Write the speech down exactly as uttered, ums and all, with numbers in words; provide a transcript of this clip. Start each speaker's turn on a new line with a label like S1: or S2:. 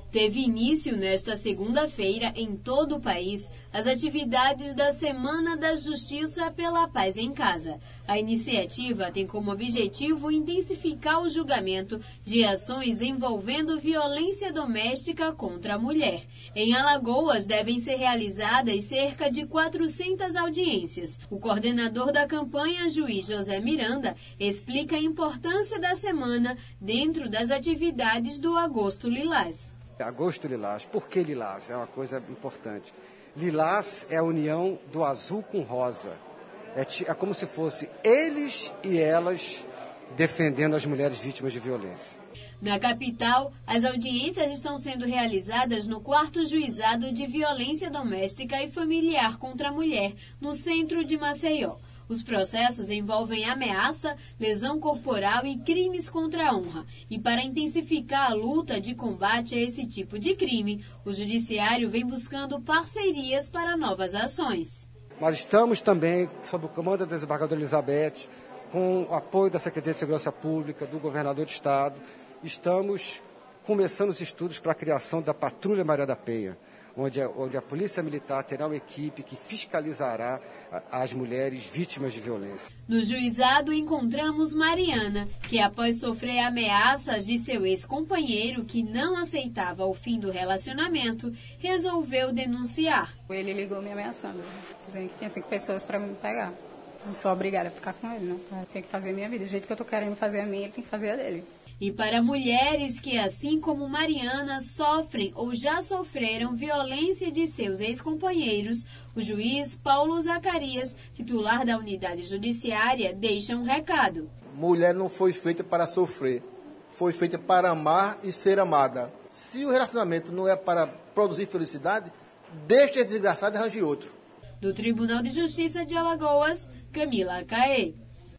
S1: Teve início nesta segunda-feira, em todo o país, as atividades da Semana da Justiça pela Paz em Casa. A iniciativa tem como objetivo intensificar o julgamento de ações envolvendo violência doméstica contra a mulher. Em Alagoas, devem ser realizadas cerca de quatrocentas audiências. O coordenador da campanha, juiz José Miranda, explica a importância da semana dentro das atividades do Agosto Lilás.
S2: Agosto Lilás. Por que Lilás? É uma coisa importante. Lilás é a união do azul com rosa. É, é como se fosse eles e elas defendendo as mulheres vítimas de violência.
S1: Na capital, as audiências estão sendo realizadas no quarto Juizado de Violência Doméstica e Familiar contra a Mulher, no centro de Maceió. Os processos envolvem ameaça, lesão corporal e crimes contra a honra. E para intensificar a luta de combate a esse tipo de crime, o Judiciário vem buscando parcerias para novas ações.
S2: Nós estamos também, sob o comando da desembargadora Elizabeth, com o apoio da Secretaria de Segurança Pública, do Governador do Estado, estamos começando os estudos para a criação da Patrulha Maria da Penha, onde a, onde a Polícia Militar terá uma equipe que fiscalizará as mulheres vítimas de violência.
S1: No juizado encontramos Mariana, que após sofrer ameaças de seu ex-companheiro, que não aceitava o fim do relacionamento, resolveu denunciar.
S3: Ele ligou me ameaçando, dizendo que tinha cinco pessoas para me pegar. Não sou obrigada a ficar com ele, não. Eu tenho que fazer a minha vida. Do jeito que eu tô querendo fazer a minha, ele tem que fazer a dele.
S1: E para mulheres que, assim como Mariana, sofrem ou já sofreram violência de seus ex-companheiros, o juiz Paulo Zacarias, titular da unidade judiciária, deixa um recado.
S4: Mulher não foi feita para sofrer, foi feita para amar e ser amada. Se o relacionamento não é para produzir felicidade, deixe a desgraçada e arranje outro.
S1: Do Tribunal de Justiça de Alagoas, Camila Caê.